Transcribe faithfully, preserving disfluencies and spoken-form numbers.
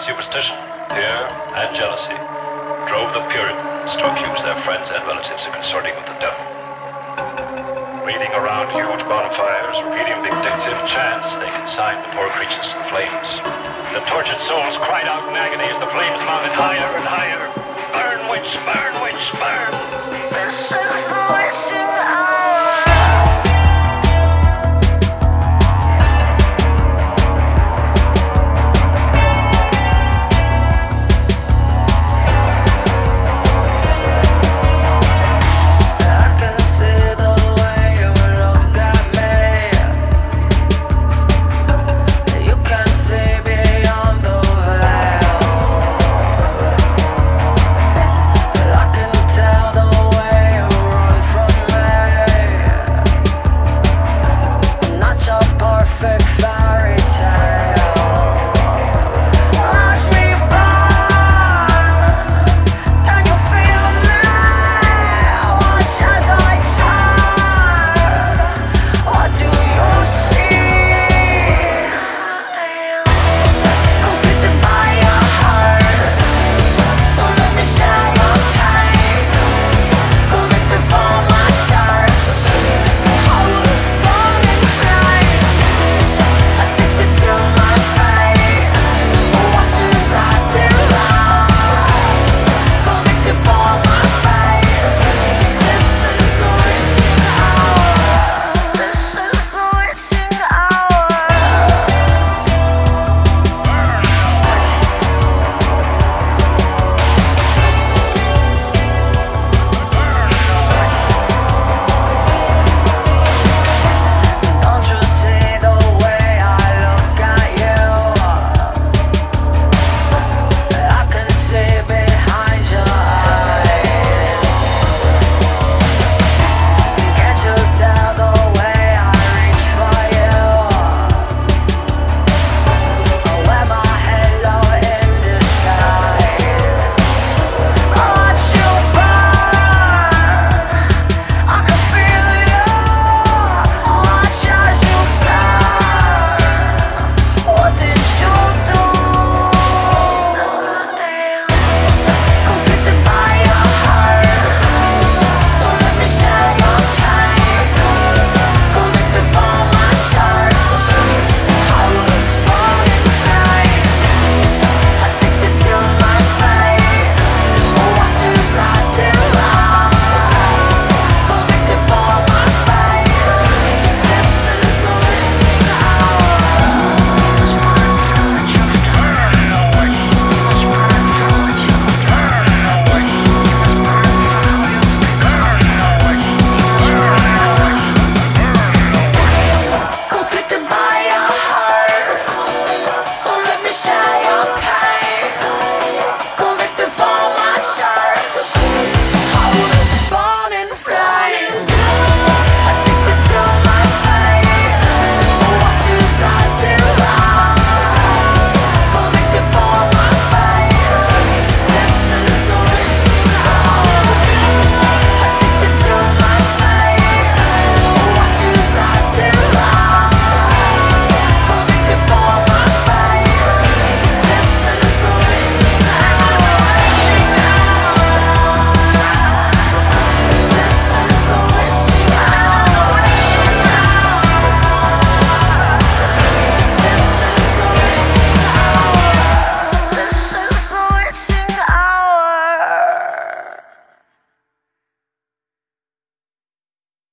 Superstition, fear, and jealousy drove the Puritans to accuse their friends and relatives of consorting with the devil. Waiting around huge bonfires, repeating vindictive chants, they consigned the poor creatures to the flames. The tortured souls cried out in agony as the flames mounted higher and higher. Burn, witch, burn, witch, burn! This is the way!